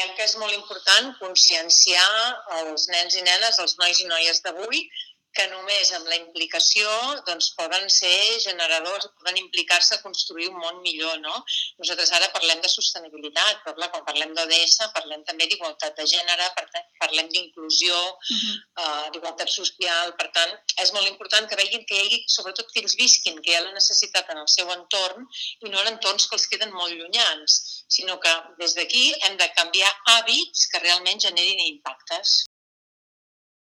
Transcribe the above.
creiem que és molt important conscienciar els nens i nenes, els nois i noies d'avui, que només amb la implicació poden ser generadors, poden implicar-se a construir un món millor, no? Nosaltres ara parlem de sostenibilitat, però clar, quan parlem d'ODS parlem també d'igualtat de gènere, parlem d'inclusió, d'igualtat social. Per tant, és molt important que vegin que sobretot que ells visquin, que hi ha la necessitat en el seu entorn i no en entorns que els queden molt llunyans, sinó que des d'aquí hem de canviar hàbits que realment generin impactes.